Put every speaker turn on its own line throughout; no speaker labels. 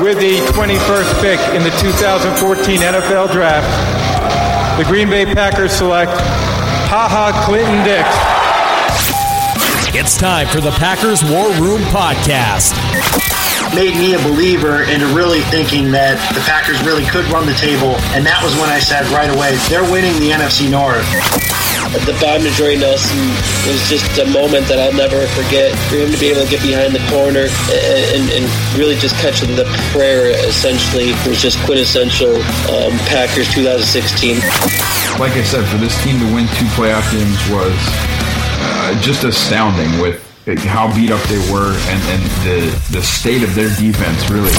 With the 21st pick in the 2014 NFL Draft, the Green Bay Packers select Clinton Dix.
It's time for the Packers War Room Podcast.
Made me a believer into really thinking that the Packers really could run the table, and that was when I said right away, they're winning the NFC North.
The bomb to Jordy Nelson was just a moment that I'll never forget. For him to be able to get behind the corner and really just catch the prayer, essentially, was just quintessential Packers 2016.
Like I said, for this team to win 2 playoff games was just astounding with how beat up they were and the state of their defense, really.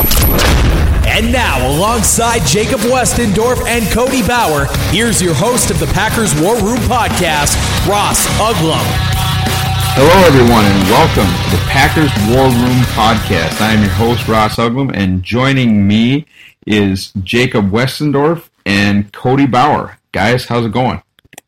And now, alongside Jacob Westendorf and Cody Bauer, here's your host of the Packers War Room Podcast, Ross Uglum.
Hello, everyone, and welcome to the Packers War Room Podcast. I am your host, Ross Uglum, and joining me is Jacob Westendorf and Cody Bauer. Guys, how's it going?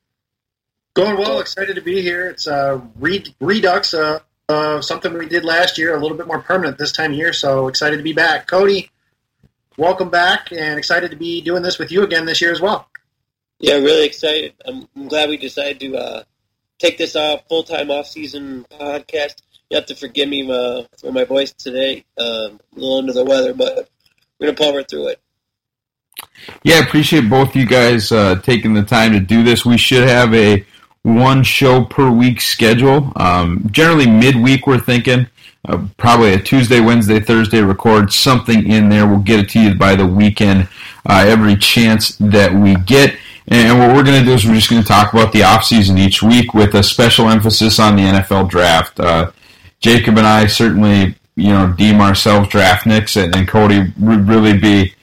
Going well. Excited to be here. It's a redux of something we did last year, a little bit more permanent this time of year, so excited to be back. Cody, welcome back, and excited to be doing this with you again this year as well.
Yeah, really excited. I'm glad we decided to take this full-time off-season podcast. You have to forgive me for my voice today. A little under the weather, but we're going to power through it.
Yeah, I appreciate both you guys taking the time to do this. We should have a 1 show per week schedule. Generally midweek, we're thinking. Probably a Tuesday, Wednesday, Thursday record, something in there. We'll get it to you by the weekend every chance that we get. And what we're going to do is we're just going to talk about the offseason each week with a special emphasis on the NFL draft. Jacob and I certainly, deem ourselves draftniks, and Cody would really be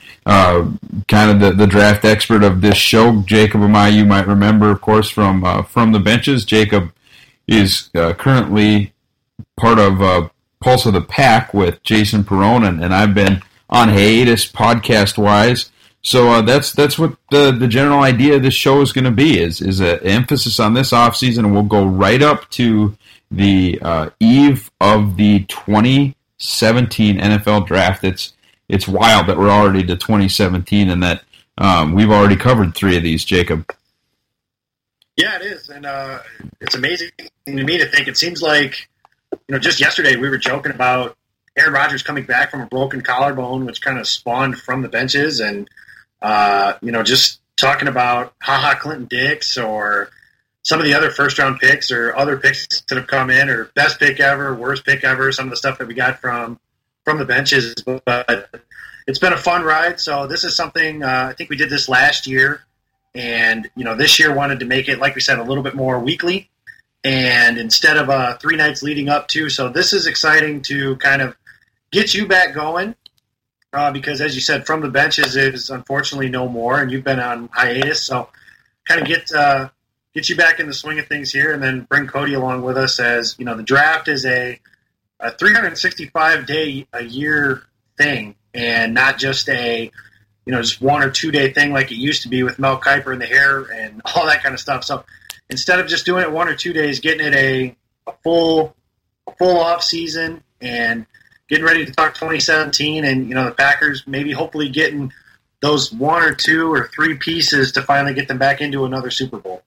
kind of the draft expert of this show. Jacob and I, you might remember, of course, from the benches. Jacob is currently part of Pulse of the Pack with Jason Perone, and I've been on hiatus podcast-wise. So that's what the general idea of this show is going to be, is an emphasis on this offseason, and we'll go right up to the eve of the 2017 NFL Draft. It's wild that we're already to 2017 and that we've already covered 3 of these, Jacob.
Yeah, it is, and it's amazing to me to think. It seems like, just yesterday we were joking about Aaron Rodgers coming back from a broken collarbone, which kind of spawned from the benches, and just talking about Clinton Dix or some of the other first-round picks or other picks that have come in, or best pick ever, worst pick ever, some of the stuff that we got from the benches. But it's been a fun ride. So this is something, I think we did this last year, and this year wanted to make it, like we said, a little bit more weekly, and instead of 3 nights leading up to. So this is exciting to kind of get you back going, because as you said, From the Benches is unfortunately no more, and you've been on hiatus. So kind of get you back in the swing of things here, and then bring Cody along with us, as the draft is a 365-day a year thing, and not just a just 1 or 2 day thing like it used to be with Mel Kiper and the hair and all that kind of stuff. So instead of just doing it 1 or 2 days, getting it a full off season and getting ready to talk 2017, and the Packers maybe hopefully getting those 1 or 2 or 3 pieces to finally get them back into another Super Bowl.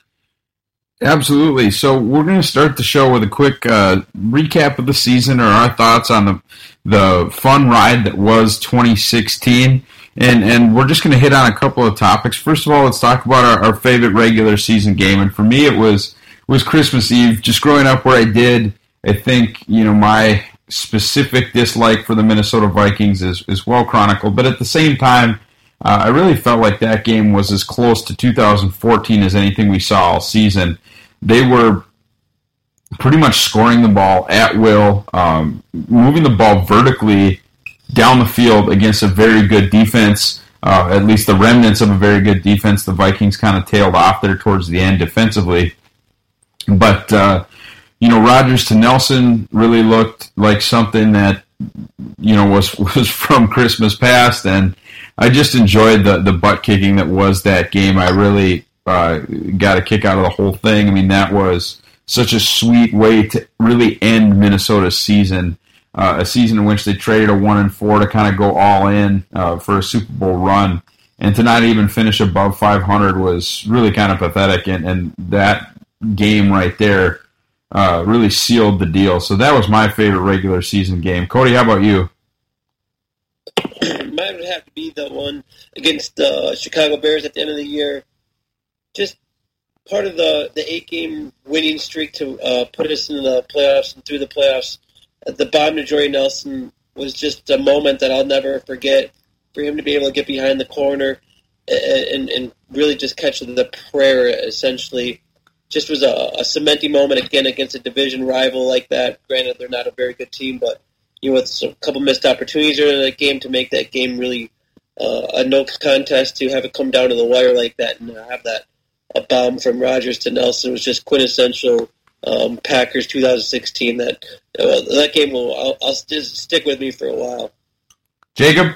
Absolutely. So we're going to start the show with a quick recap of the season, or our thoughts on the fun ride that was 2016. And we're just going to hit on a couple of topics. First of all, let's talk about our favorite regular season game. And for me, it was Christmas Eve. Just growing up where I did, I think, my specific dislike for the Minnesota Vikings is well chronicled. But at the same time, I really felt like that game was as close to 2014 as anything we saw all season. They were pretty much scoring the ball at will, moving the ball vertically down the field against a very good defense, at least the remnants of a very good defense. The Vikings kind of tailed off there towards the end defensively. But, Rodgers to Nelson really looked like something that, was from Christmas past, and I just enjoyed the butt kicking that was that game. I really got a kick out of the whole thing. I mean, that was such a sweet way to really end Minnesota's season. a season in which they traded a 1-4 to kind of go all in for a Super Bowl run, and to not even finish above 500 was really kind of pathetic. And that game right there really sealed the deal. So that was my favorite regular season game. Cody, how about you?
Mine would have to be the one against the Chicago Bears at the end of the year. Just part of the 8-game winning streak to put us in the playoffs and through the playoffs. The bomb to Jordy Nelson was just a moment that I'll never forget. For him to be able to get behind the corner and really just catch the prayer, essentially, just was a cementing moment again against a division rival like that. Granted, they're not a very good team, but with a couple missed opportunities in that game to make that game really a no contest, to have it come down to the wire like that and have that a bomb from Rodgers to Nelson was just quintessential Packers 2016. That game I'll just stick with me for a while.
Jacob?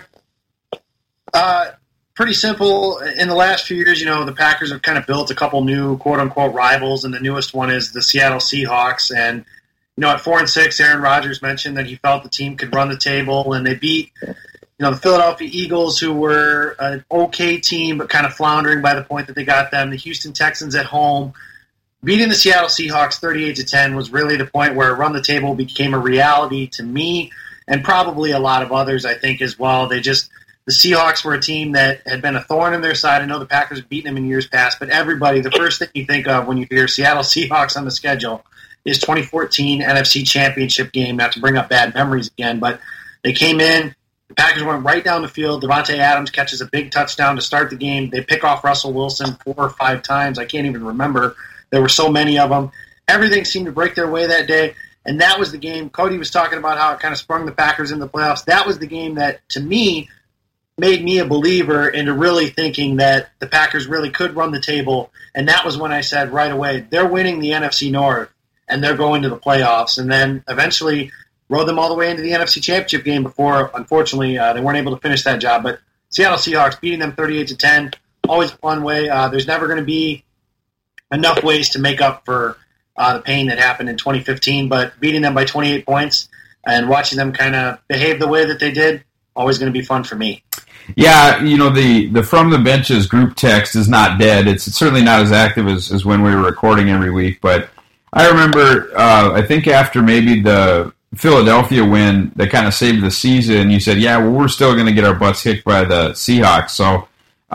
Pretty simple. In the last few years, the Packers have kind of built a couple new quote-unquote rivals, and the newest one is the Seattle Seahawks. And at 4-6, Aaron Rodgers mentioned that he felt the team could run the table, and they beat, the Philadelphia Eagles, who were an okay team but kind of floundering by the point that they got them. The Houston Texans at home. Beating the Seattle Seahawks 38-10 was really the point where run the table became a reality to me, and probably a lot of others, I think, as well. The Seahawks were a team that had been a thorn in their side. I know the Packers have beaten them in years past, but everybody, the first thing you think of when you hear Seattle Seahawks on the schedule is 2014 NFC Championship game, not to bring up bad memories again, but they came in, the Packers went right down the field, Devontae Adams catches a big touchdown to start the game, they pick off Russell Wilson 4 or 5 times, I can't even remember, there were so many of them, everything seemed to break their way that day, and that was the game. Cody was talking about how it kind of sprung the Packers into the playoffs. That was the game that, to me, made me a believer into really thinking that the Packers really could run the table, and that was when I said right away, they're winning the NFC North, and they're going to the playoffs, and then eventually rode them all the way into the NFC Championship game before, unfortunately, they weren't able to finish that job. But Seattle Seahawks beating them 38-10, always a fun way. There's never going to be enough ways to make up for the pain that happened in 2015, but beating them by 28 points and watching them kind of behave the way that they did, always going to be fun for me.
Yeah, the From the Benches group text is not dead. It's certainly not as active as when we were recording every week, but I remember, I think after maybe the Philadelphia win that kind of saved the season, you said, yeah, well, we're still going to get our butts kicked by the Seahawks. So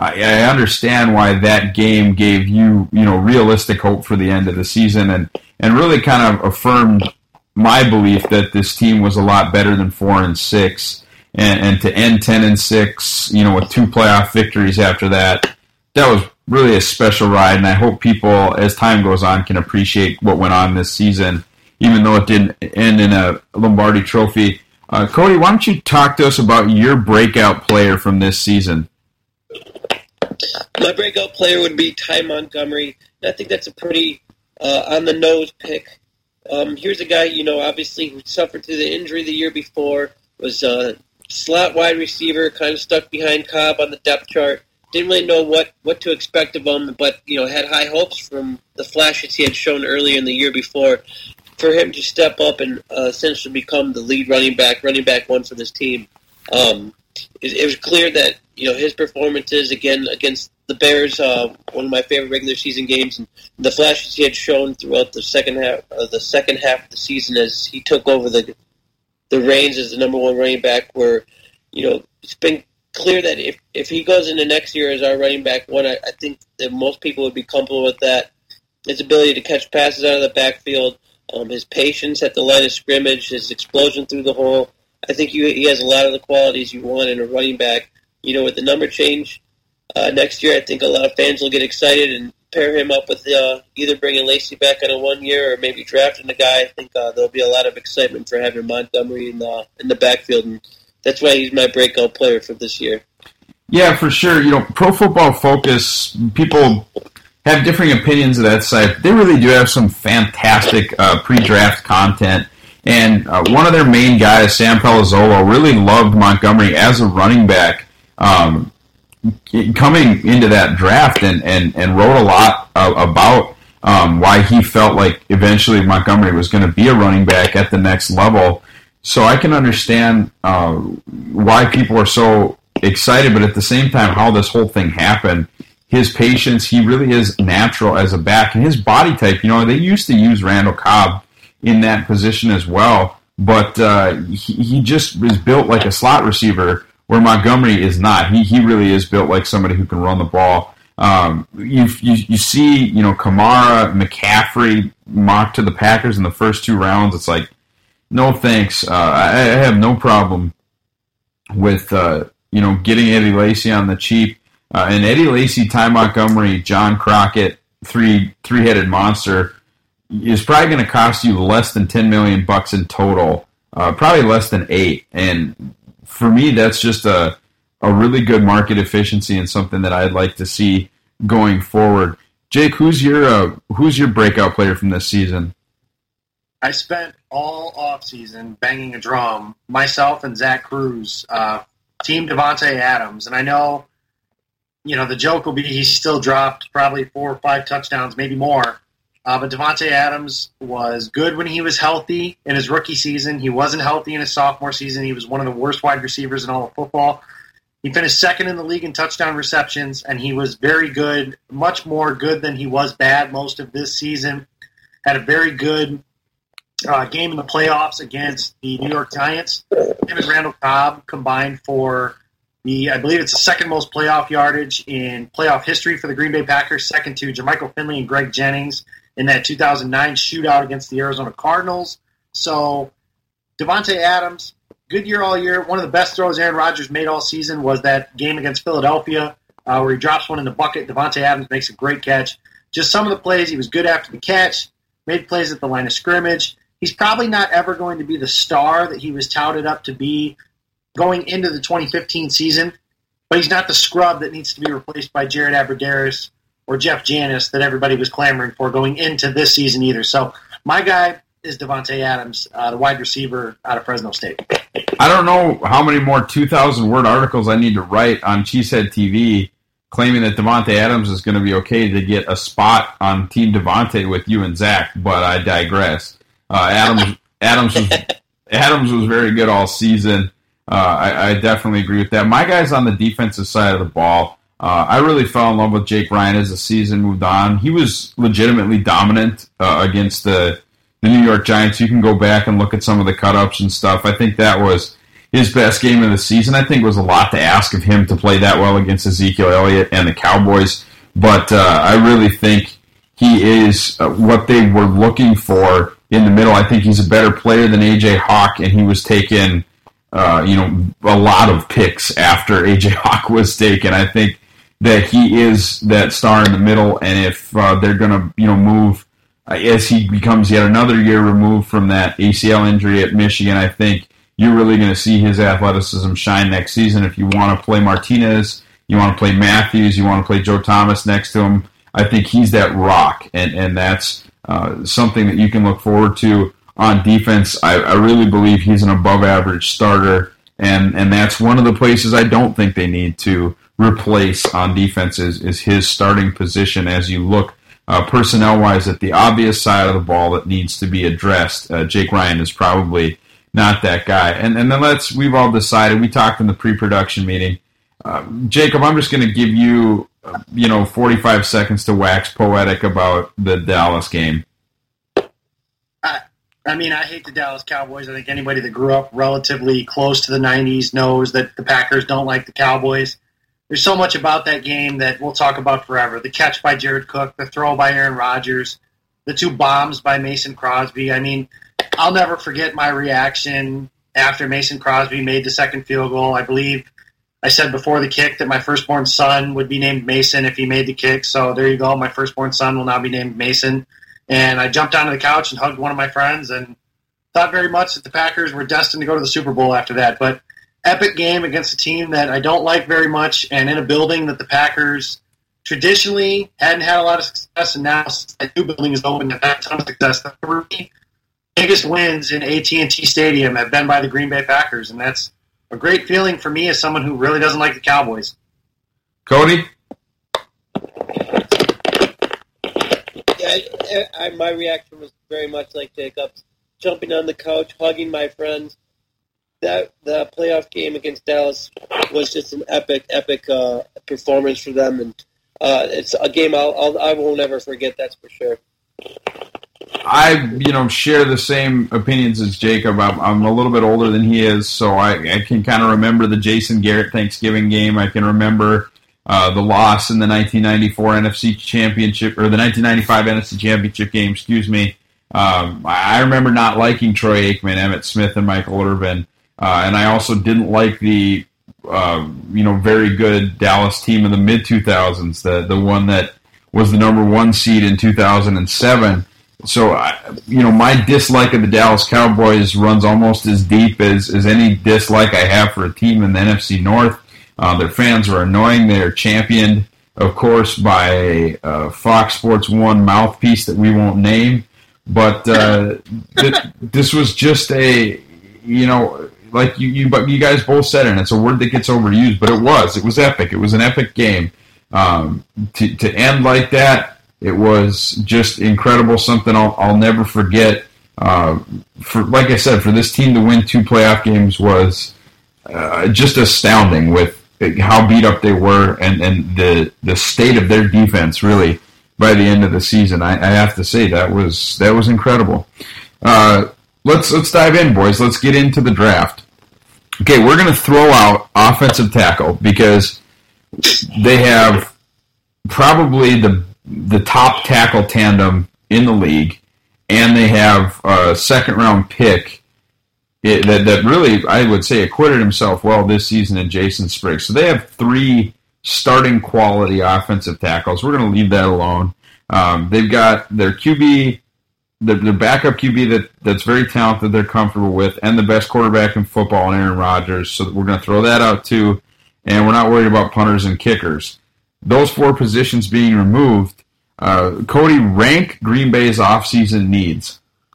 I understand why that game gave you, realistic hope for the end of the season and really kind of affirmed my belief that this team was a lot better than 4-6. And to end 10-6, with 2 playoff victories after that was really a special ride, and I hope people, as time goes on, can appreciate what went on this season, even though it didn't end in a Lombardi trophy. Cody, why don't you talk to us about your breakout player from this season?
My breakout player would be Ty Montgomery. I think that's a pretty on-the-nose pick. Here's a guy, obviously who suffered through the injury the year before, was slot wide receiver, kind of stuck behind Cobb on the depth chart. Didn't really know what to expect of him, but had high hopes from the flashes he had shown earlier in the year before. For him to step up and essentially become the lead running back one for this team, it was clear that his performances again against the Bears, one of my favorite regular season games, and the flashes he had shown throughout the second half of the season as he took over the reins as the number 1 running back, where it's been clear that if he goes into next year as our running back one, I think that most people would be comfortable with that. His ability to catch passes out of the backfield, his patience at the line of scrimmage, his explosion through the hole. I think he has a lot of the qualities you want in a running back. With the number change next year, I think a lot of fans will get excited and pair him up with either bringing Lacey back on a 1 year or maybe drafting a guy. I think there'll be a lot of excitement for having Montgomery in the backfield, and that's why he's my breakout player for this year.
Yeah, for sure. Pro Football Focus, people have differing opinions of that site. They really do have some fantastic pre-draft content. And one of their main guys, Sam Palazzolo, really loved Montgomery as a running back coming into that draft and wrote a lot about why he felt like eventually Montgomery was going to be a running back at the next level. So I can understand why people are so excited, but at the same time, how this whole thing happened. His patience, he really is natural as a back. And his body type, they used to use Randall Cobb in that position as well, but he just is built like a slot receiver, where Montgomery is not. He really is built like somebody who can run the ball. You see, Kamara, McCaffrey mocked to the Packers in the first 2 rounds. It's like, no thanks. I have no problem with getting Eddie Lacy on the cheap. And Eddie Lacy, Ty Montgomery, John Crockett, three-headed monster is probably going to cost you less than $10 million in total, probably less than 8. And for me, that's just a really good market efficiency and something that I'd like to see going forward. Jake, who's your breakout player from this season?
I spent all offseason banging a drum, myself and Zach Cruz, team Davante Adams. And I know, the joke will be he's still dropped probably 4 or 5 touchdowns, maybe more. But Davante Adams was good when he was healthy in his rookie season. He wasn't healthy in his sophomore season. He was one of the worst wide receivers in all of football. He finished second in the league in touchdown receptions, and he was very good, much more good than he was bad most of this season. Had a very good game in the playoffs against the New York Giants. Him and Randall Cobb combined for I believe it's the second most playoff yardage in playoff history for the Green Bay Packers, second to Jermichael Finley and Greg Jennings in that 2009 shootout against the Arizona Cardinals. So Davante Adams, good year all year. One of the best throws Aaron Rodgers made all season was that game against Philadelphia where he drops one in the bucket. Davante Adams makes a great catch. Just some of the plays, he was good after the catch, made plays at the line of scrimmage. He's probably not ever going to be the star that he was touted up to be going into the 2015 season, but he's not the scrub that needs to be replaced by Jared Abbrederis or Jeff Janis that everybody was clamoring for going into this season either. So my guy is Davante Adams, the wide receiver out of Fresno State.
I don't know how many more 2,000-word articles I need to write on Cheesehead TV claiming that Davante Adams is going to be okay to get a spot on Team Davante with you and Zach, but I digress. Adams was very good all season. I definitely agree with that. My guy's on the defensive side of the ball. I really fell in love with Jake Ryan as the season moved on. He was legitimately dominant against the New York Giants. You can go back and look at some of the cut-ups and stuff. I think that was his best game of the season. I think it was a lot to ask of him to play that well against Ezekiel Elliott and the Cowboys. But I really think he is what they were looking for in the middle. I think he's a better player than A.J. Hawk, and he was taken a lot of picks after A.J. Hawk was taken. I think that he is that star in the middle, and if they're going to move as he becomes yet another year removed from that ACL injury at Michigan, I think you're really going to see his athleticism shine next season. If you want to play Martinez, you want to play Matthews, you want to play Joe Thomas next to him, I think he's that rock, and that's something that you can look forward to on defense. I really believe he's an above-average starter, and that's one of the places I don't think they need to replace on defense is his starting position as you look personnel-wise at the obvious side of the ball that needs to be addressed. Jake Ryan is probably not that guy. And then we've all decided, we talked in the pre-production meeting, Jacob, I'm just going to give you 45 seconds to wax poetic about the Dallas game.
I hate the Dallas Cowboys. I think anybody that grew up relatively close to the 90s knows that the Packers don't like the Cowboys. There's so much about that game that we'll talk about forever. The catch by Jared Cook, the throw by Aaron Rodgers, the 2 bombs by Mason Crosby. I'll never forget my reaction after Mason Crosby made the second field goal. I believe I said before the kick that my firstborn son would be named Mason if he made the kick. So there you go. My firstborn son will now be named Mason. And I jumped onto the couch and hugged one of my friends and thought very much that the Packers were destined to go to the Super Bowl after that. But epic game against a team that I don't like very much, and in a building that the Packers traditionally hadn't had a lot of success, and now since that new building is open, they've had a ton of success. The 3 biggest wins in AT&T Stadium have been by the Green Bay Packers, and that's a great feeling for me as someone who really doesn't like the Cowboys.
Cody?
Yeah, my reaction was very much like Jacob's. Jumping on the couch, hugging my friends, that the playoff game against Dallas was just an epic performance for them, and it's a game I will never forget. That's for sure.
I share the same opinions as Jacob. I'm a little bit older than he is, so I can kind of remember the Jason Garrett Thanksgiving game. I can remember the loss in the 1994 NFC Championship, or the 1995 NFC Championship game. Excuse me. I remember not liking Troy Aikman, Emmitt Smith, and Michael Irvin, and I also didn't like the very good Dallas team in the mid 2000s, the one that was the number 1 seed in 2007. So, my dislike of the Dallas Cowboys runs almost as deep as any dislike I have for a team in the NFC North. Their fans are annoying. They are championed, of course, by a Fox Sports 1 mouthpiece that we won't name. But this was just a, like you guys both said it, and it's a word that gets overused, but it was epic. It was an epic game. To end like that, it was just incredible, something I'll never forget. Like I said, for this team to win 2 playoff games was just astounding with how beat up they were and the state of their defense, really, by the end of the season. I have to say that was incredible. Let's dive in, boys. Let's get into the draft. Okay, we're going to throw out offensive tackle because they have probably the top tackle tandem in the league, and they have a second-round pick that really, I would say, acquitted himself well this season in Jason Spriggs. So they have 3 starting quality offensive tackles. We're going to leave that alone. They've got their QB, their backup QB that's very talented, they're comfortable with, and the best quarterback in football, Aaron Rodgers. So we're going to throw that out too, and we're not worried about punters and kickers. Those 4 positions being removed, Cody, rank Green Bay's offseason needs.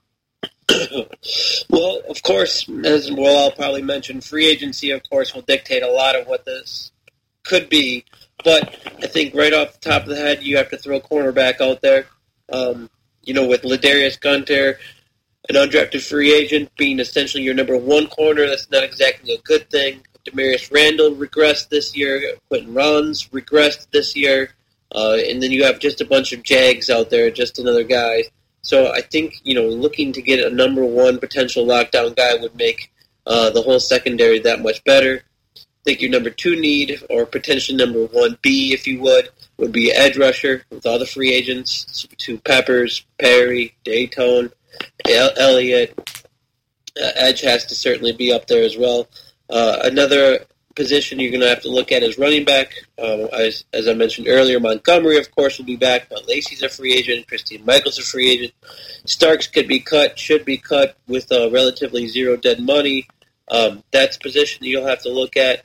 Well, of course, as well, I'll probably mention free agency, of course, will dictate a lot of what this could be. But I think right off the top of the head, you have to throw cornerback out there. With Ladarius Gunter, an undrafted free agent, being essentially your number 1 corner, that's not exactly a good thing. Demarius Randall regressed this year. Quentin Rollins regressed this year. And then you have just a bunch of Jags out there, just another guy. So I think, looking to get a number 1 potential lockdown guy would make the whole secondary that much better. I think your number 2 need, or potentially number 1B, if you would be edge rusher with all the free agents, to Peppers, Perry, Dayton, Elliott. Edge has to certainly be up there as well. Another position you're going to have to look at is running back. As I mentioned earlier, Montgomery, of course, will be back, but Lacey's a free agent. Christine Michael's a free agent. Starks should be cut with relatively 0 dead money. That's a position that you'll have to look at.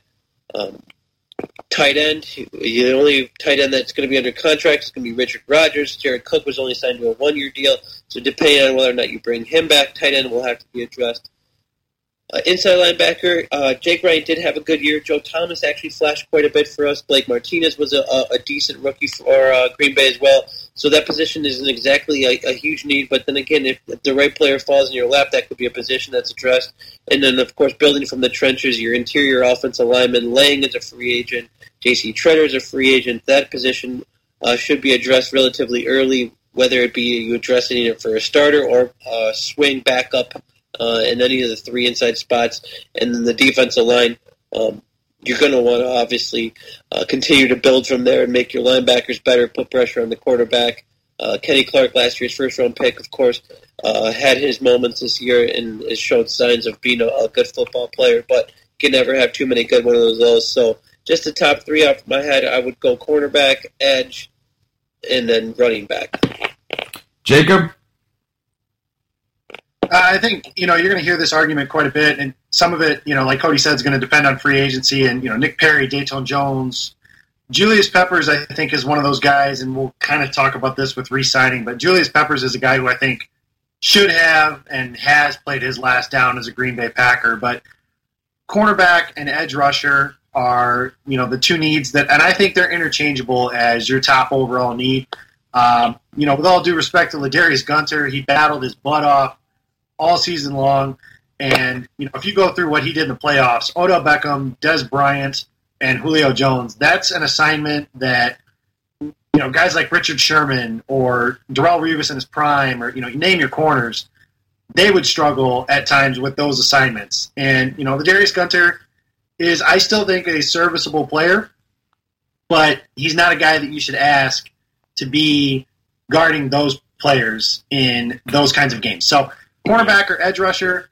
Tight end, the only tight end that's going to be under contract is going to be Richard Rodgers. Jared Cook was only signed to a 1-year deal, so depending on whether or not you bring him back, tight end will have to be addressed. Inside linebacker, Jake Ryan did have a good year. Joe Thomas actually flashed quite a bit for us. Blake Martinez was a decent rookie for Green Bay as well. So that position isn't exactly a huge need, but then again, if the right player falls in your lap, that could be a position that's addressed. And then, of course, building from the trenches, your interior offensive lineman, Lang is a free agent, J.C. Treader is a free agent. That position should be addressed relatively early, whether it be you addressing it for a starter or swing back up in any of the 3 inside spots. And then the defensive line, you're going to want to obviously continue to build from there and make your linebackers better, put pressure on the quarterback. Kenny Clark, last year's first-round pick, of course, had his moments this year and has showed signs of being a good football player, but you can never have too many good ones of those. So just the top 3 off my head, I would go cornerback, edge, and then running back.
Jacob?
I think, you're going to hear this argument quite a bit, and some of it, like Cody said, is going to depend on free agency, and, Nick Perry, Dayton Jones. Julius Peppers, I think, is one of those guys, and we'll kind of talk about this with re-signing, but Julius Peppers is a guy who I think should have and has played his last down as a Green Bay Packer, but cornerback and edge rusher are, the 2 needs that, and I think they're interchangeable as your top overall need. With all due respect to Ladarius Gunter, he battled his butt off all season long. And, if you go through what he did in the playoffs, Odell Beckham, Des Bryant, and Julio Jones, that's an assignment that, guys like Richard Sherman or Darrelle Revis in his prime, or, you name your corners, they would struggle at times with those assignments. And, Ladarius Gunter is, I still think, a serviceable player, but he's not a guy that you should ask to be guarding those players in those kinds of games. So, cornerback or edge rusher,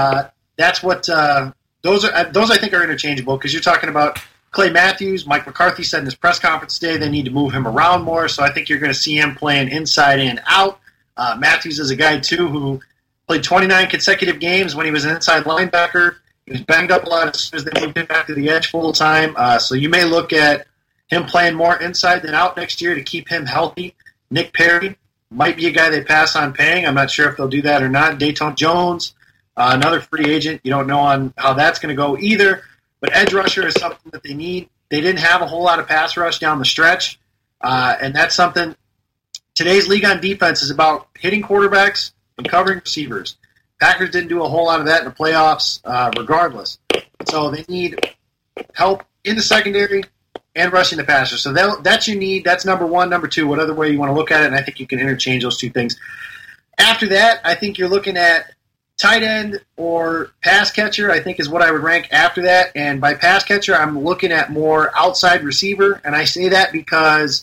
that's what those I think are interchangeable, because you're talking about Clay Matthews. Mike McCarthy said in his press conference today they need to move him around more, so I think you're going to see him playing inside and out. Matthews is a guy, too, who played 29 consecutive games when he was an inside linebacker. He was banged up a lot as soon as they moved him back to the edge full time. So you may look at him playing more inside than out next year to keep him healthy. Nick Perry might be a guy they pass on paying. I'm not sure if they'll do that or not. Dayton Jones, another free agent. You don't know on how that's going to go either. But edge rusher is something that they need. They didn't have a whole lot of pass rush down the stretch, and that's something. Today's league on defense is about hitting quarterbacks and covering receivers. Packers didn't do a whole lot of that in the playoffs regardless. So they need help in the secondary and rushing the passer. So that's your need. That's number one. Number two, whatever way you want to look at it, and I think you can interchange those two things. After that, I think you're looking at tight end or pass catcher, I think, is what I would rank after that. And by pass catcher, I'm looking at more outside receiver. And I say that because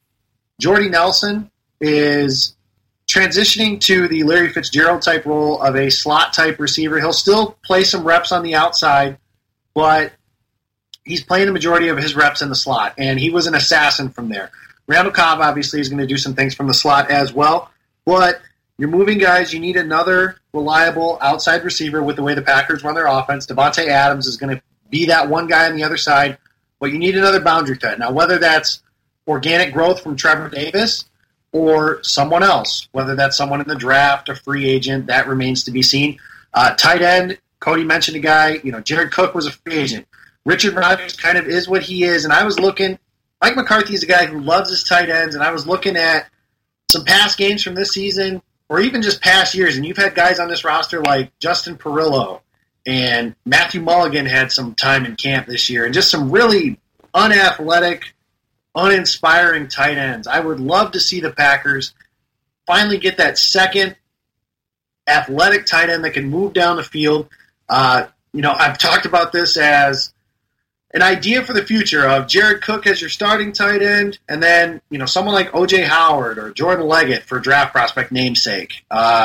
Jordy Nelson is transitioning to the Larry Fitzgerald type role of a slot type receiver. He'll still play some reps on the outside, but he's playing the majority of his reps in the slot. And he was an assassin from there. Randall Cobb obviously is going to do some things from the slot as well. But you're moving guys. You need another reliable outside receiver with the way the Packers run their offense. Devontae Adams is going to be that one guy on the other side, but you need another boundary threat. Now, whether that's organic growth from Trevor Davis or someone else, whether that's someone in the draft, a free agent, that remains to be seen. Tight end, Cody mentioned a guy, Jared Cook was a free agent. Richard Rodgers kind of is what he is, and I was looking, Mike McCarthy is a guy who loves his tight ends, and I was looking at some past games from this season, or even just past years, and you've had guys on this roster like Justin Perillo, and Matthew Mulligan had some time in camp this year, and just some really unathletic, uninspiring tight ends. I would love to see the Packers finally get that second athletic tight end that can move down the field. I've talked about this as an idea for the future of Jared Cook as your starting tight end, and then someone like O.J. Howard or Jordan Leggett for draft prospect namesake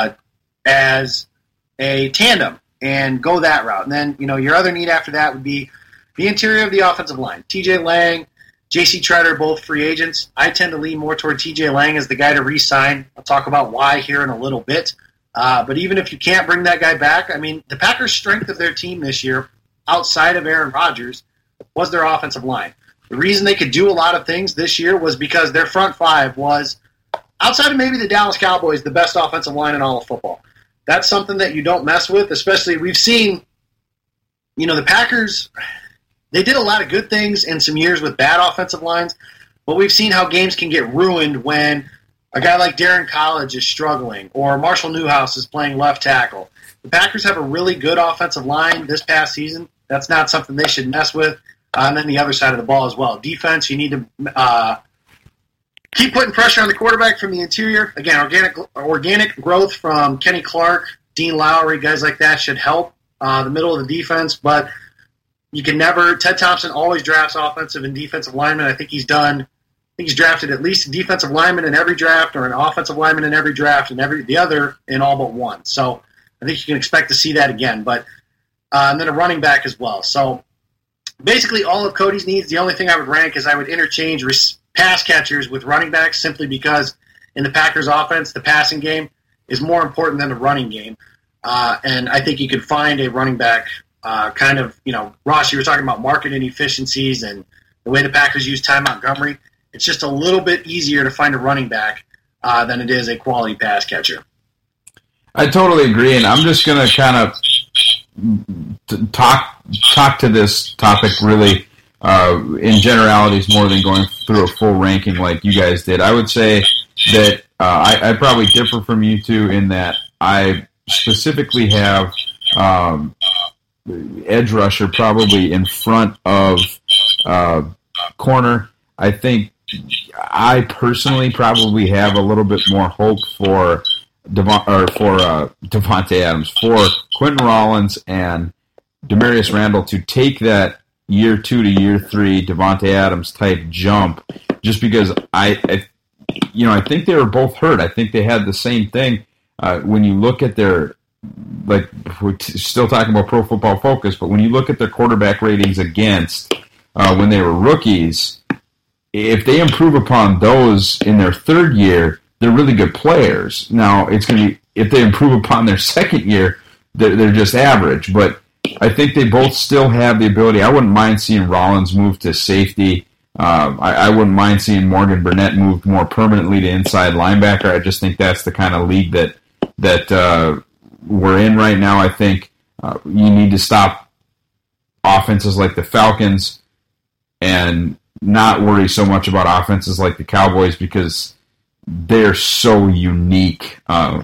as a tandem, and go that route. And then your other need after that would be the interior of the offensive line. T.J. Lang, J.C. Treader, both free agents. I tend to lean more toward T.J. Lang as the guy to re-sign. I'll talk about why here in a little bit. But even if you can't bring that guy back, the Packers' strength of their team this year, outside of Aaron Rodgers, was their offensive line. The reason they could do a lot of things this year was because their front five was, outside of maybe the Dallas Cowboys, the best offensive line in all of football. That's something that you don't mess with, especially we've seen, the Packers, they did a lot of good things in some years with bad offensive lines, but we've seen how games can get ruined when a guy like Darren College is struggling or Marshall Newhouse is playing left tackle. The Packers have a really good offensive line this past season. That's not something they should mess with. And then the other side of the ball as well. Defense, you need to keep putting pressure on the quarterback from the interior. Again, organic growth from Kenny Clark, Dean Lowry, guys like that should help the middle of the defense. But you can never – Ted Thompson always drafts offensive and defensive linemen. I think he's drafted at least a defensive lineman in every draft or an offensive lineman in every draft and the other in all but one. So I think you can expect to see that again. But and then a running back as well. So basically all of Cody's needs, the only thing I would rank is I would interchange pass catchers with running backs simply because in the Packers offense, the passing game is more important than the running game. And I think you could find a running back Ross, you were talking about market inefficiencies and the way the Packers use Ty Montgomery. It's just a little bit easier to find a running back than it is a quality pass catcher.
I totally agree, and I'm just going to kind of talk to this topic really in generalities more than going through a full ranking like you guys did. I would say that I probably differ from you two in that I specifically have edge rusher, probably in front of corner. I think I personally probably have a little bit more hope for Davante Adams, for Quentin Rollins and Demarius Randall to take that year 2 to year 3 Davante Adams type jump, just because I think they were both hurt. I think they had the same thing. When you look at their, like, we're still talking about Pro Football Focus, but when you look at their quarterback ratings against when they were rookies, if they improve upon those in their third year, they're really good players. Now, it's going to be, if they improve upon their second year, they're just average. But I think they both still have the ability. I wouldn't mind seeing Rollins move to safety. I wouldn't mind seeing Morgan Burnett moved more permanently to inside linebacker. I just think that's the kind of league that we're in right now. I think you need to stop offenses like the Falcons and not worry so much about offenses like the Cowboys, because they're so unique.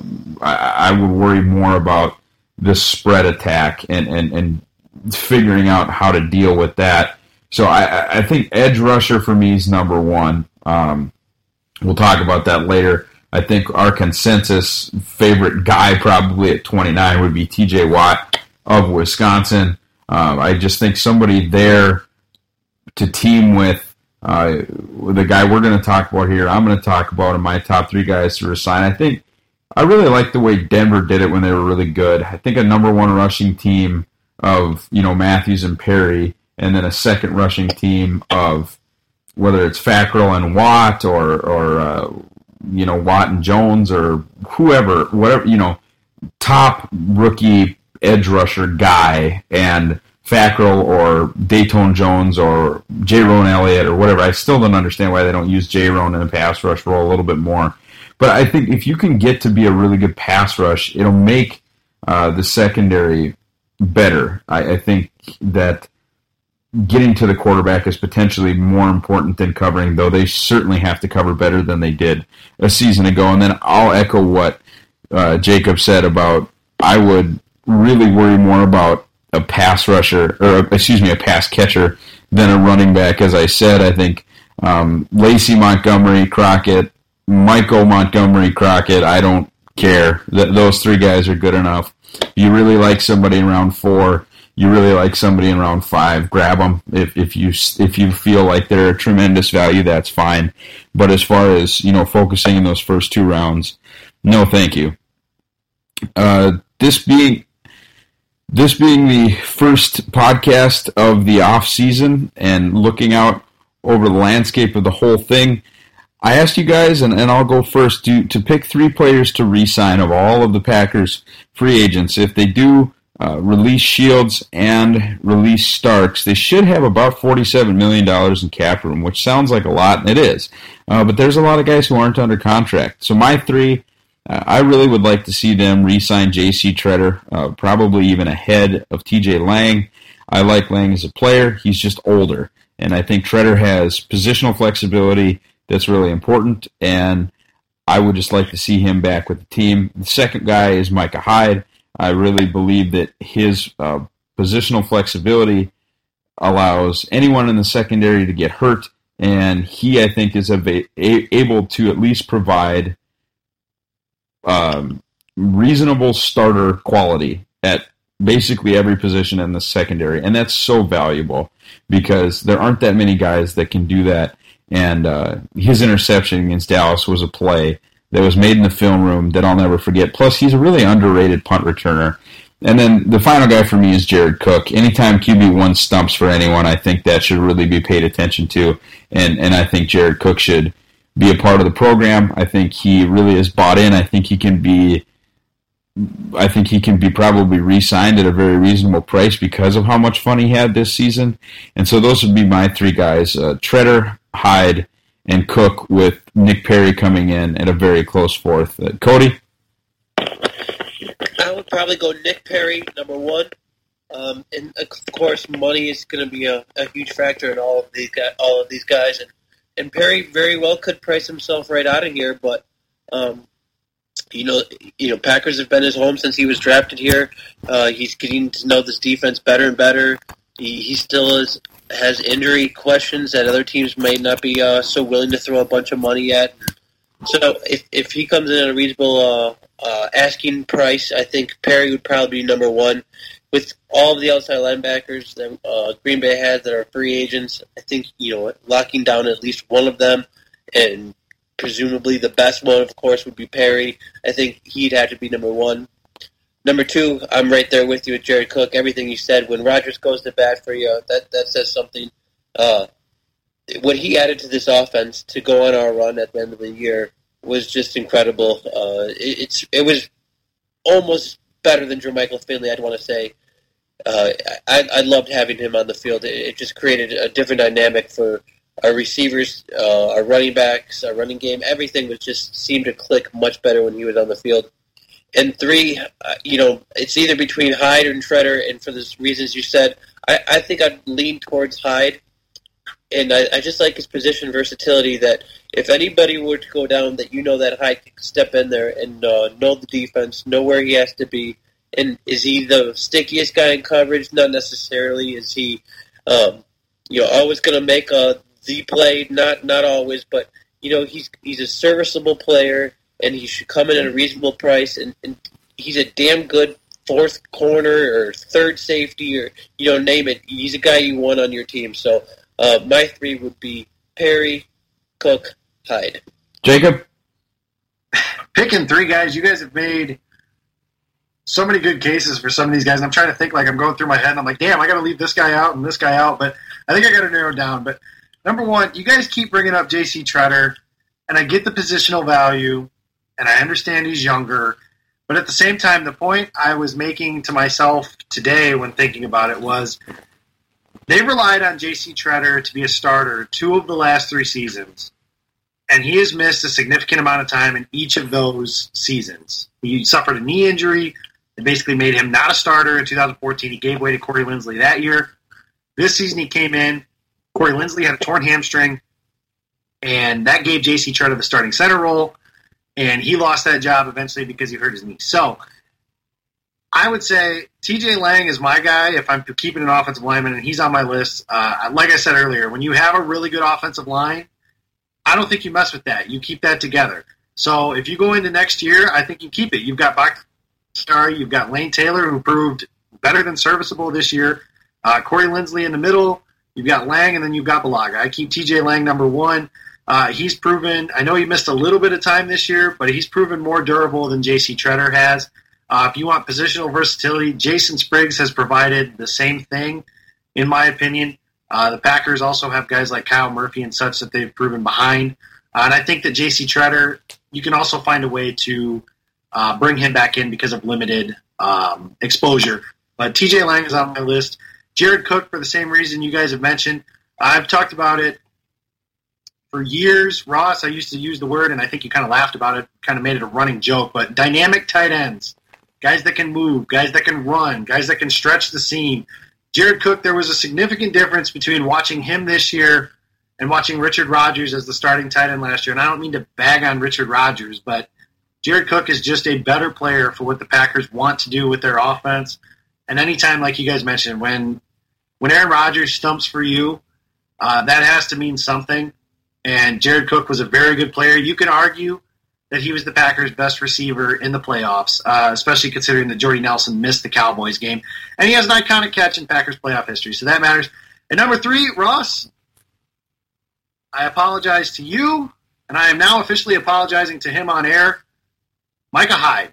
I would worry more about the spread attack and figuring out how to deal with that. So I think edge rusher for me is number one. We'll talk about that later. I think our consensus favorite guy probably at 29 would be T.J. Watt of Wisconsin. I just think somebody there to team with the guy we're going to talk about here, I'm going to talk about in my top 3 guys to resign. I really like the way Denver did it when they were really good. I think a number 1 rushing team of, Matthews and Perry, and then a second rushing team of whether it's Fackrell and Watt or Watt and Jones or whatever, top rookie edge rusher guy, and Fackrell or Dayton Jones or J-Ron Elliott or whatever. I still don't understand why they don't use J-Ron in the pass rush role a little bit more. But I think if you can get to be a really good pass rush, it'll make the secondary better. I think that getting to the quarterback is potentially more important than covering, though they certainly have to cover better than they did a season ago. And then I'll echo what Jacob said about, I would really worry more about a pass rusher, or a pass catcher than a running back. As I said, I think Lacey Montgomery Crockett, Michael Montgomery Crockett, I don't care. Those 3 guys are good enough. You really like somebody in round 4, you really like somebody in round 5, grab them. If you feel like they're a tremendous value, that's fine. But as far as, focusing in those first 2 rounds, no thank you. This being the first podcast of the off season and looking out over the landscape of the whole thing, I asked you guys, and I'll go first, to pick 3 players to re-sign of all of the Packers free agents. If they do release Shields and release Starks, they should have about $47 million in cap room, which sounds like a lot, and it is. But there's a lot of guys who aren't under contract. So my 3, I really would like to see them re-sign J.C. Tretter, probably even ahead of T.J. Lang. I like Lang as a player. He's just older. And I think Tretter has positional flexibility that's really important, and I would just like to see him back with the team. The second guy is Micah Hyde. I really believe that his positional flexibility allows anyone in the secondary to get hurt, and he, I think, is able to at least provide reasonable starter quality at basically every position in the secondary, and that's so valuable because there aren't that many guys that can do that. And his interception against Dallas was a play that was made in the film room that I'll never forget. Plus, he's a really underrated punt returner. And then the final guy for me is Jared Cook. Anytime QB1 stumps for anyone, I think that should really be paid attention to. And I think Jared Cook should be a part of the program. I think he really is bought in. I think he can be probably re-signed at a very reasonable price because of how much fun he had this season. And so those would be my 3 guys, Tretter, Hyde, and Cook, with Nick Perry coming in at a very close 4th. Cody?
I would probably go Nick Perry, number 1. And, of course, money is going to be a huge factor in all of these guys. And Perry very well could price himself right out of here, but Packers have been his home since he was drafted here. He's getting to know this defense better and better. He still has injury questions that other teams may not be so willing to throw a bunch of money at. So if he comes in at a reasonable asking price, I think Perry would probably be number one. With all of the outside linebackers that Green Bay has that are free agents, I think locking down at least one of them, and presumably the best one, of course, would be Perry. I think he'd have to be number one. Number two, I'm right there with you with Jared Cook. Everything you said, when Rodgers goes to bat for you, that says something. What he added to this offense to go on our run at the end of the year was just incredible. It was almost better than Jermichael Finley, I'd want to say. I loved having him on the field. It just created a different dynamic for our receivers, our running backs, our running game. Everything seemed to click much better when he was on the field. And three, it's either between Hyde and Shredder, and for the reasons you said, I think I'd lean towards Hyde. And I just like his position versatility, that if anybody were to go down, that that Hyde could step in there and know the defense, know where he has to be. And is he the stickiest guy in coverage? Not necessarily. Is he always going to make the play? Not always, but he's a serviceable player, and he should come in at a reasonable price. And he's a damn good fourth corner or third safety, or name it. He's a guy you want on your team. So my three would be Perry, Cook, Hyde.
Jacob?
Picking three guys, you guys have made so many good cases for some of these guys. And I'm trying to think, I'm going through my head, and I'm like, damn, I got to leave this guy out and this guy out. But I think I got to narrow down. But number one, you guys keep bringing up J.C. Tretter, and I get the positional value, and I understand he's younger. But at the same time, the point I was making to myself today when thinking about it was they relied on J.C. Tretter to be a starter 2 of the last 3 seasons, and he has missed a significant amount of time in each of those seasons. He suffered a knee injury that basically made him not a starter in 2014. He gave way to Corey Linsley that year. This season he came in. Corey Linsley had a torn hamstring, and that gave J.C. Tretter the starting center role, and he lost that job eventually because he hurt his knee. So I would say T.J. Lang is my guy if I'm keeping an offensive lineman, and he's on my list. Like I said earlier, when you have a really good offensive line, I don't think you mess with that. You keep that together. So if you go into next year, I think you keep it. You've got Bakhtiari, you've got Lane Taylor, who proved better than serviceable this year. Corey Linsley in the middle. You've got Lang, and then you've got Bulaga. I keep T.J. Lang number one. He's proven, I know he missed a little bit of time this year, but he's proven more durable than J.C. Tretter has. If you want positional versatility, Jason Spriggs has provided the same thing, in my opinion. The Packers also have guys like Kyle Murphy and such that they've proven behind. And I think that J.C. Tretter, you can also find a way to bring him back in because of limited exposure. But T.J. Lang is on my list. Jared Cook, for the same reason you guys have mentioned. I've talked about it for years. Ross, I used to use the word, and I think you kind of laughed about it, kind of made it a running joke, but dynamic tight ends. Guys that can move, guys that can run, guys that can stretch the seam. Jared Cook, there was a significant difference between watching him this year and watching Richard Rodgers as the starting tight end last year. And I don't mean to bag on Richard Rodgers, but Jared Cook is just a better player for what the Packers want to do with their offense. And anytime, like you guys mentioned, when Aaron Rodgers stumps for you, that has to mean something. And Jared Cook was a very good player. You can argue that he was the Packers' best receiver in the playoffs, especially considering that Jordy Nelson missed the Cowboys game. And he has an iconic catch in Packers playoff history, so that matters. And number 3, Ross, I apologize to you, and I am now officially apologizing to him on air, Micah Hyde.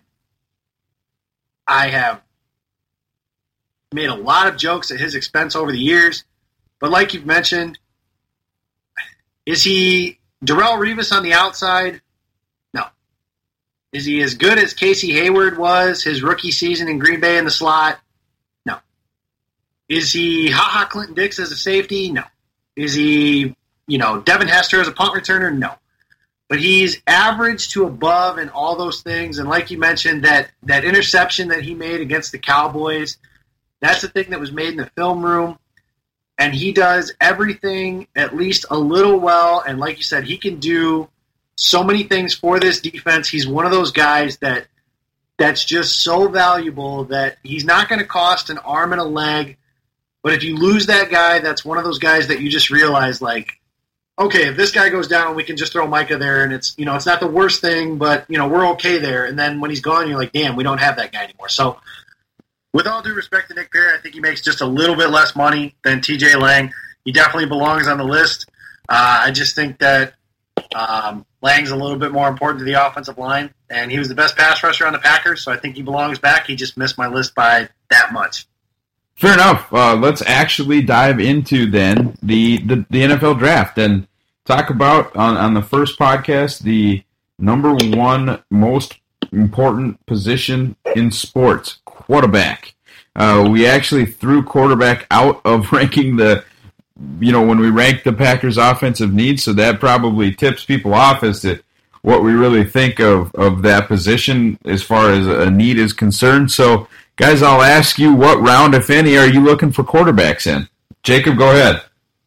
I have made a lot of jokes at his expense over the years, but like you've mentioned, is he Darrelle Revis on the outside? No. Is he as good as Casey Hayward was his rookie season in Green Bay in the slot? No. Is he Ha-Ha Clinton Dix as a safety? No. Is he, Devin Hester as a punt returner? No. But he's average to above in all those things, and like you mentioned, that interception that he made against the Cowboys, that's the thing that was made in the film room. And he does everything at least a little well. And like you said, he can do so many things for this defense. He's one of those guys that's just so valuable that he's not going to cost an arm and a leg. But if you lose that guy, that's one of those guys that you just realize, like, okay, if this guy goes down, we can just throw Micah there, and it's not the worst thing, but we're okay there. And then when he's gone, you're like, damn, we don't have that guy anymore. So, with all due respect to Nick Perry, I think he makes just a little bit less money than TJ Lang. He definitely belongs on the list. I just think that Lang's a little bit more important to the offensive line, and he was the best pass rusher on the Packers, so I think he belongs back. He just missed my list by that much.
Fair enough. Let's actually dive into then the NFL draft and talk about on the first podcast the number one most important position in sports, quarterback. We actually threw quarterback out of ranking when we ranked the Packers' offensive needs, so that probably tips people off as to what we really think of that position as far as a need is concerned. So, guys, I'll ask you, what round, if any, are you looking for quarterbacks in? Jacob, go ahead.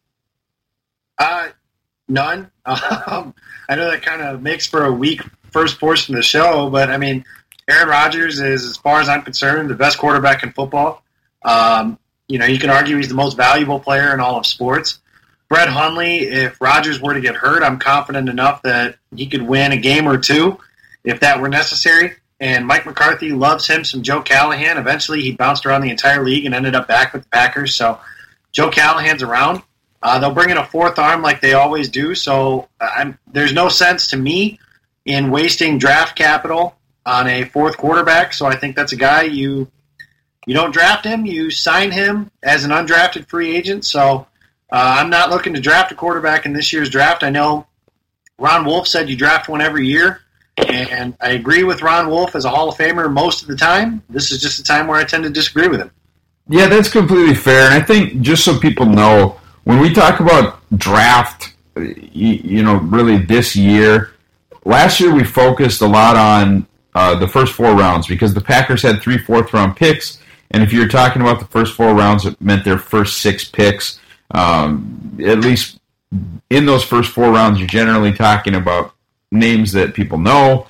None. I know that kind of makes for a weak first portion of the show, but, I mean, Aaron Rodgers is, as far as I'm concerned, the best quarterback in football. You can argue he's the most valuable player in all of sports. Brett Hundley, if Rodgers were to get hurt, I'm confident enough that he could win a game or two if that were necessary. And Mike McCarthy loves him some Joe Callahan. Eventually, he bounced around the entire league and ended up back with the Packers. So Joe Callahan's around. They'll bring in a fourth arm like they always do. So there's no sense to me in wasting draft capital on a fourth quarterback. So I think that's a guy you don't draft him. You sign him as an undrafted free agent. So I'm not looking to draft a quarterback in this year's draft. I know Ron Wolf said you draft one every year. And I agree with Ron Wolf as a Hall of Famer most of the time. This is just a time where I tend to disagree with him.
Yeah, that's completely fair. And I think just so people know, when we talk about draft, really this year, last year we focused a lot on the first four rounds because the Packers had 3 fourth-round picks. And if you're talking about the first 4 rounds, it meant their first 6 picks. At least in those first 4 rounds, you're generally talking about names that people know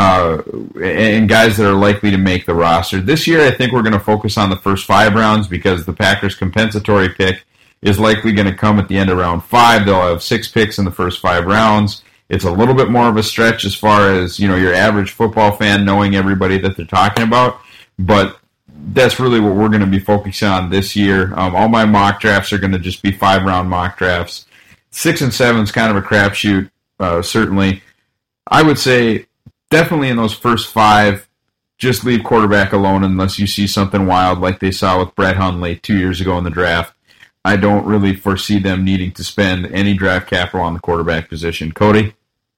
and guys that are likely to make the roster. This year, I think we're going to focus on the first 5 rounds because the Packers' compensatory pick is likely going to come at the end of round 5. They'll have 6 picks in the first 5 rounds. It's a little bit more of a stretch as far as your average football fan knowing everybody that they're talking about, but that's really what we're going to be focusing on this year. All my mock drafts are going to just be 5-round mock drafts. 6 and 7 is kind of a crapshoot, certainly. I would say definitely in those first 5, just leave quarterback alone unless you see something wild like they saw with Brett Hundley 2 years ago in the draft. I don't really foresee them needing to spend any draft capital on the quarterback position. Cody?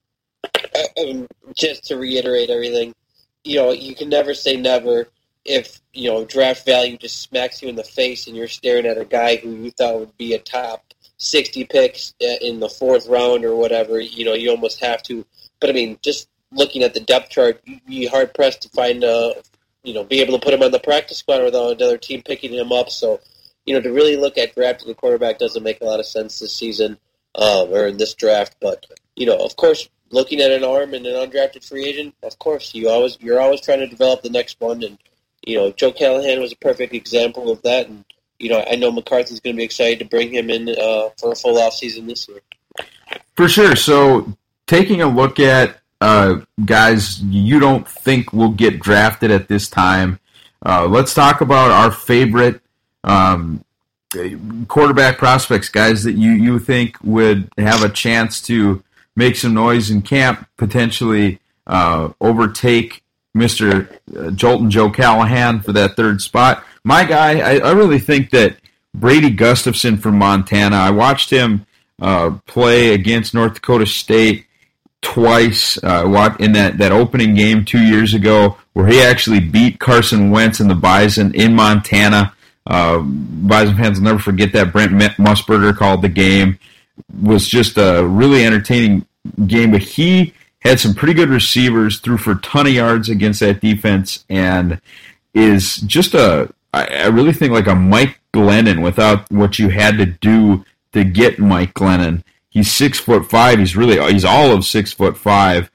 Just to reiterate everything, you can never say never if, draft value just smacks you in the face and you're staring at a guy who you thought would be a top 60 picks in the 4th round or whatever, you almost have to. But, I mean, just looking at the depth chart, you'd be hard-pressed to find, be able to put him on the practice squad without another team picking him up. So, to really look at drafting a quarterback doesn't make a lot of sense this season or in this draft. But, of course, looking at an arm and an undrafted free agent, of course, you're always trying to develop the next one. And, Joe Callahan was a perfect example of that. And, I know McCarthy's going to be excited to bring him in for a full offseason this year.
For sure. So, taking a look at guys you don't think will get drafted at this time, let's talk about our favorite quarterback prospects, guys that you think would have a chance to make some noise in camp, potentially overtake Mr. Jolton Joe Callahan for that 3rd spot. My guy, I really think that Brady Gustafson from Montana, I watched him play against North Dakota State twice in that opening game 2 years ago where he actually beat Carson Wentz and the Bison in Montana. Bison fans will never forget that. Brent Musburger called the game. Was just a really entertaining game, but he had some pretty good receivers, threw for a ton of yards against that defense, and is just I really think like a Mike Glennon without what you had to do to get Mike Glennon. He's 6'5". He's all of 6'5".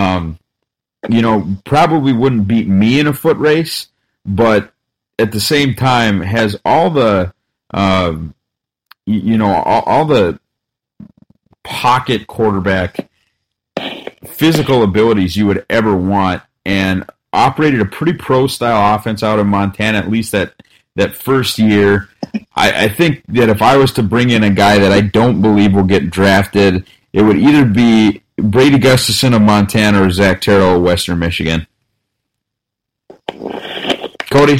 Probably wouldn't beat me in a foot race, but at the same time has all the all the pocket quarterback physical abilities you would ever want, and operated a pretty pro-style offense out of Montana, at least that first year. I think that if I was to bring in a guy that I don't believe will get drafted, it would either be Brady Gustafson of Montana or Zach Terrell of Western Michigan. Cody?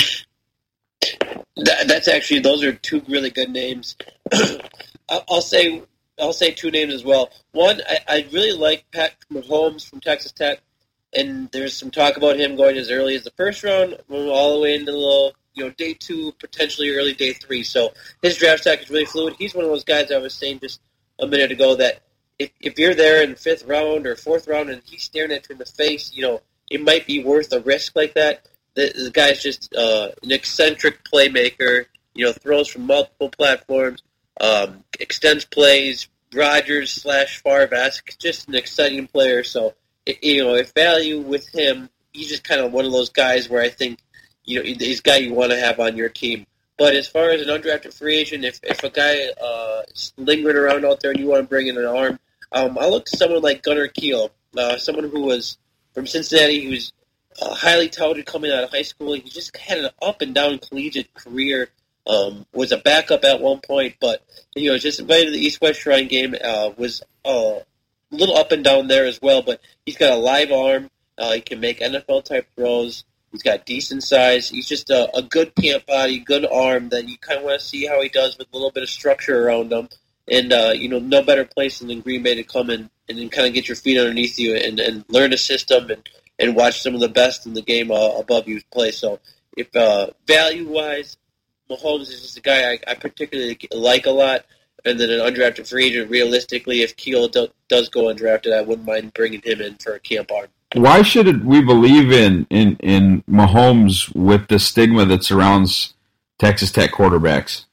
That's actually, those are two really good names. I'll say two names as well. One, I really like Pat Mahomes from Texas Tech, and there's some talk about him going as early as the first round, all the way into day 2, potentially early day 3. So his draft stock is really fluid. He's one of those guys I was saying just a minute ago that if you're there in the 5th round or 4th round and he's staring at you in the face, it might be worth a risk like that. The guy's just an eccentric playmaker, throws from multiple platforms, extends plays, Rodgers/Favre-esque, just an exciting player. So, if value with him, he's just kind of one of those guys where I think, he's a guy you want to have on your team. But as far as an undrafted free agent, if a guy is lingering around out there and you want to bring in an arm, I look to someone like Gunnar Kiel, someone who was from Cincinnati. He was highly touted coming out of high school. He just had an up-and-down collegiate career, was a backup at one point, but just invited to the East-West Shrine game, was a little up and down there as well, but he's got a live arm. He can make NFL-type throws. He's got decent size. He's just a good camp body, good arm that you kind of want to see how he does with a little bit of structure around him. And, no better place than Green Bay to come in and then kind of get your feet underneath you and learn the system and watch some of the best in the game above you play. So if value-wise, Mahomes is just a guy I particularly like a lot. And then an undrafted free agent, realistically, if Keel does go undrafted, I wouldn't mind bringing him in for a camp arm.
Why should we believe in Mahomes with the stigma that surrounds Texas Tech quarterbacks?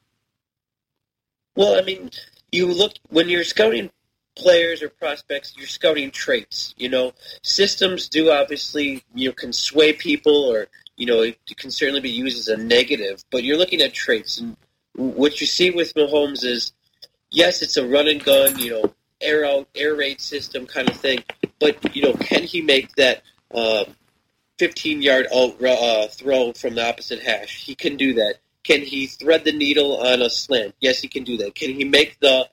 Well, I mean, when you're scouting players or prospects, you're scouting traits. Systems do obviously can sway people, or it can certainly be used as a negative. But you're looking at traits, and what you see with Mahomes is, yes, it's a run and gun, air raid system kind of thing. But can he make that 15-yard throw from the opposite hash? He can do that. Can he thread the needle on a slant? Yes, he can do that. Can he make the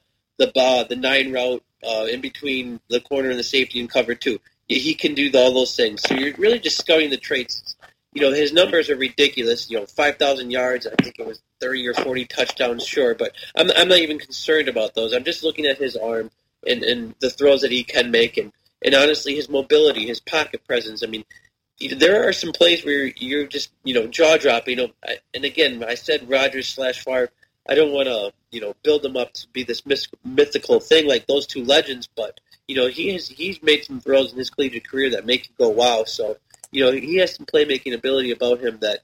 9 route in between the corner and the safety and cover 2? He can do all those things. So you're really just scouting the traits. His numbers are ridiculous. 5,000 yards. I think it was 30 or 40 touchdowns, sure. But I'm not even concerned about those. I'm just looking at his arm and the throws that he can make, and honestly, his mobility, his pocket presence. I mean, there are some plays where you're just, jaw-dropping. And again, I said Rodgers/Favre. I don't want to, build them up to be this mythical thing like those two legends, but, he's made some throws in his collegiate career that make you go, wow. So, he has some playmaking ability about him that,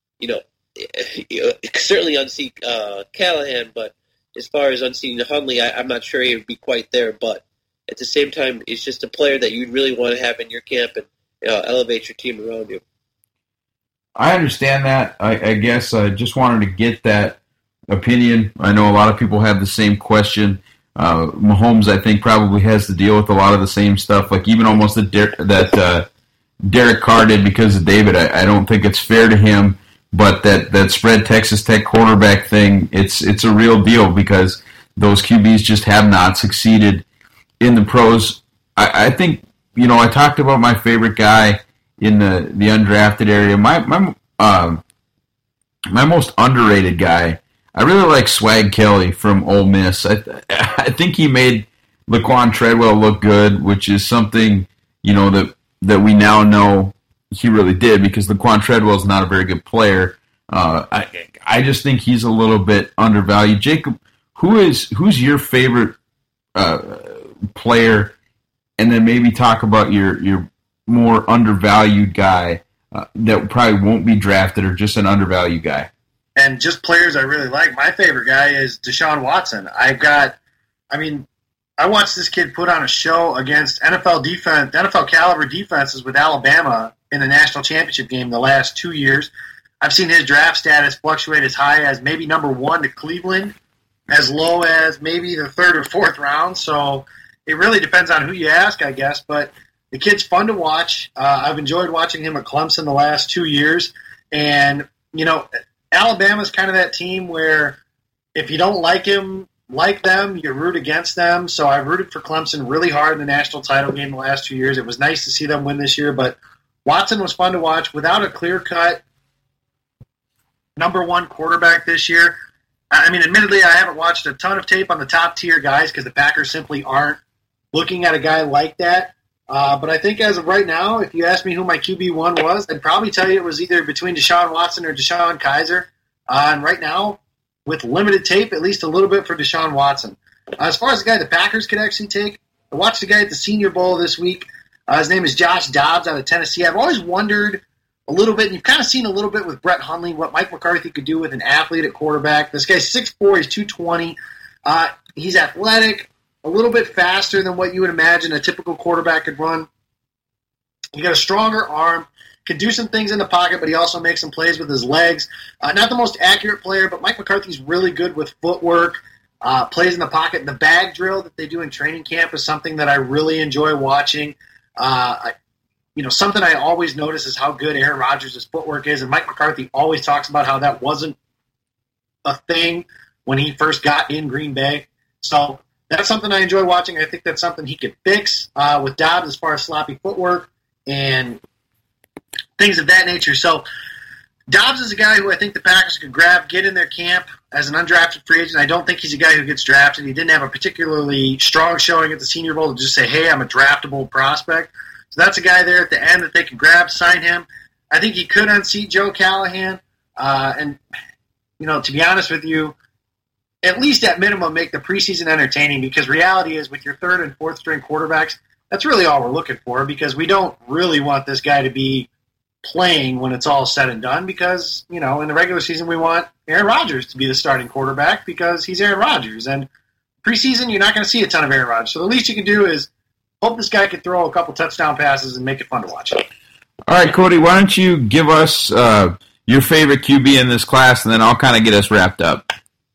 certainly unseat Callahan, but as far as unseating Hundley, I'm not sure he would be quite there, but at the same time, it's just a player that you'd really want to have in your camp and elevate your team around you.
I understand that. I guess I just wanted to get that opinion. I know a lot of people have the same question. Mahomes, I think, probably has to deal with a lot of the same stuff, like even almost that Derek Carr did because of David. I don't think it's fair to him, but that spread Texas Tech quarterback thing, it's a real deal because those QBs just have not succeeded in the pros. I think, I talked about my favorite guy in the undrafted area. My most underrated guy, I really like Swag Kelly from Ole Miss. I think he made Laquan Treadwell look good, which is something, that we now know he really did because Laquan Treadwell is not a very good player. I just think he's a little bit undervalued. Jacob, who's your favorite player, and then maybe talk about your more undervalued guy that probably won't be drafted or just an undervalued guy.
And just players I really like. My favorite guy is Deshaun Watson. I watched this kid put on a show against NFL caliber defenses with Alabama in the national championship game the last 2 years. I've seen his draft status fluctuate as high as maybe number 1 to Cleveland, as low as maybe the 3rd or 4th round. So it really depends on who you ask, I guess. But the kid's fun to watch. I've enjoyed watching him at Clemson the last 2 years. And, Alabama's kind of that team where if you don't like them, you root against them. So I rooted for Clemson really hard in the national title game the last 2 years. It was nice to see them win this year. But Watson was fun to watch without a clear-cut number 1 quarterback this year. I mean, admittedly, I haven't watched a ton of tape on the top-tier guys because the Packers simply aren't looking at a guy like that. But I think as of right now, if you ask me who my QB1 was, I'd probably tell you it was either between Deshaun Watson or Deshaun Kaiser. And right now, with limited tape, at least a little bit for Deshaun Watson. As far as the guy the Packers could actually take, I watched the guy at the Senior Bowl this week. His name is Josh Dobbs out of Tennessee. I've always wondered a little bit, and you've kind of seen a little bit with Brett Hundley, what Mike McCarthy could do with an athlete at quarterback. This guy's 6'4", he's 220. He's athletic, a little bit faster than what you would imagine a typical quarterback could run. He got a stronger arm, can do some things in the pocket, but he also makes some plays with his legs. Not the most accurate player, but Mike McCarthy's really good with footwork, plays in the pocket. The bag drill that they do in training camp is something that I really enjoy watching. Something I always notice is how good Aaron Rodgers' footwork is, and Mike McCarthy always talks about how that wasn't a thing when he first got in Green Bay. So that's something I enjoy watching. I think that's something he could fix with Dobbs as far as sloppy footwork and things of that nature. So Dobbs is a guy who I think the Packers could grab, get in their camp as an undrafted free agent. I don't think he's a guy who gets drafted. He didn't have a particularly strong showing at the Senior Bowl to just say, hey, I'm a draftable prospect. So that's a guy there at the end that they can grab, sign him. I think he could unseat Joe Callahan. To be honest with you, at least at minimum make the preseason entertaining, because reality is with your 3rd and 4th string quarterbacks, that's really all we're looking for, because we don't really want this guy to be playing when it's all said and done, because, in the regular season we want Aaron Rodgers to be the starting quarterback because he's Aaron Rodgers. And preseason, you're not going to see a ton of Aaron Rodgers. So the least you can do is hope this guy can throw a couple touchdown passes and make it fun to watch.
All right, Cody, why don't you give us your favorite QB in this class, and then I'll kind of get us wrapped up.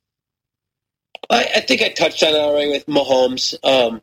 I think I touched on it already with Mahomes.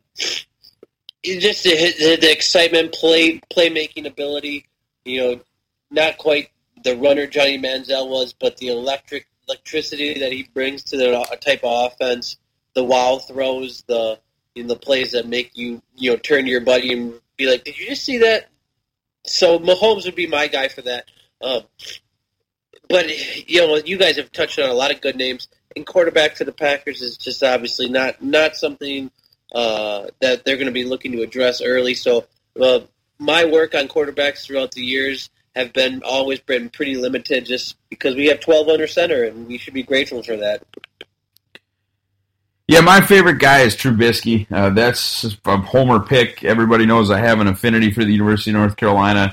Just the excitement, playmaking ability. Not quite the runner Johnny Manziel was, but the electricity that he brings to the type of offense, the wow throws, the plays that make you turn to your buddy and be like, "Did you just see that?" So Mahomes would be my guy for that. But you guys have touched on a lot of good names. And quarterback for the Packers is just obviously not something that they're going to be looking to address early. So my work on quarterbacks throughout the years have always been pretty limited, just because we have 12 under center, and we should be grateful for that.
Yeah, my favorite guy is Trubisky. That's a homer pick. Everybody knows I have an affinity for the University of North Carolina.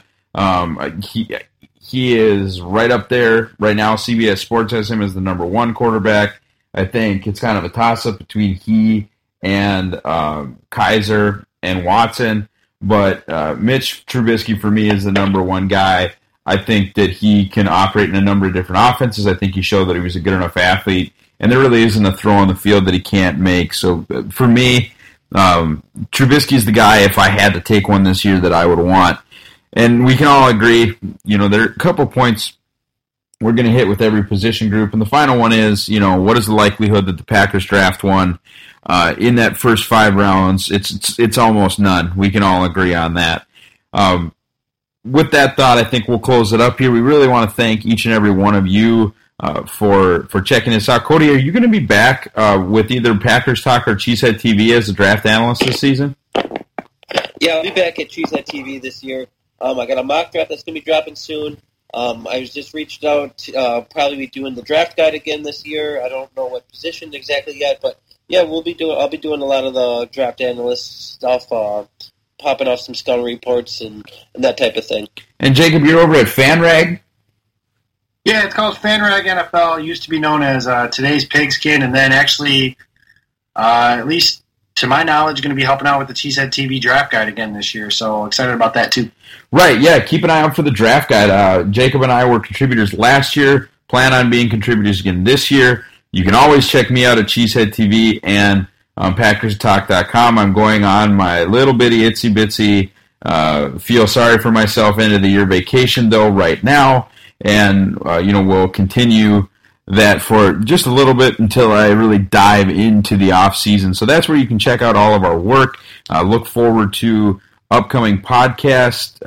He is right up there right now. CBS Sports has him as the number 1 quarterback. I think it's kind of a toss-up between he and Kaiser and Watson. But Mitch Trubisky, for me, is the number 1 guy. I think that he can operate in a number of different offenses. I think he showed that he was a good enough athlete. And there really isn't a throw on the field that he can't make. So for me, Trubisky's the guy, if I had to take one this year, that I would want. And we can all agree, there are a couple points we're going to hit with every position group. And the final one is, what is the likelihood that the Packers draft one in that first 5 rounds? It's almost none. We can all agree on that. With that thought, I think we'll close it up here. We really want to thank each and every one of you for checking this out. Cody, are you going to be back with either Packers Talk or Cheesehead TV as a draft analyst this season?
Yeah, I'll be back at Cheesehead TV this year. I got a mock draft that's going to be dropping soon. I was just reached out to probably be doing the draft guide again this year. I don't know what position exactly yet, but yeah, I'll be doing a lot of the draft analyst stuff, popping off some scouting reports and that type of thing.
And Jacob, you're over at FanRag?
Yeah, it's called FanRag NFL. It used to be known as Today's Pigskin, and then actually, at least to my knowledge, going to be helping out with the Cheesehead TV draft guide again this year. So excited about that too.
Right, yeah. Keep an eye out for the draft guide. Jacob and I were contributors last year. Plan on being contributors again this year. You can always check me out at Cheesehead TV and PackersTalk.com. I'm going on my little bitty itsy bitsy feel sorry for myself end of the year vacation though right now, and we'll continue that for just a little bit until I really dive into the off season. So that's where you can check out all of our work. Look forward to upcoming podcasts,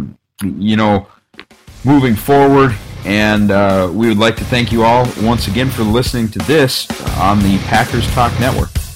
moving forward. And we would like to thank you all once again for listening to this on the Packers Talk Network.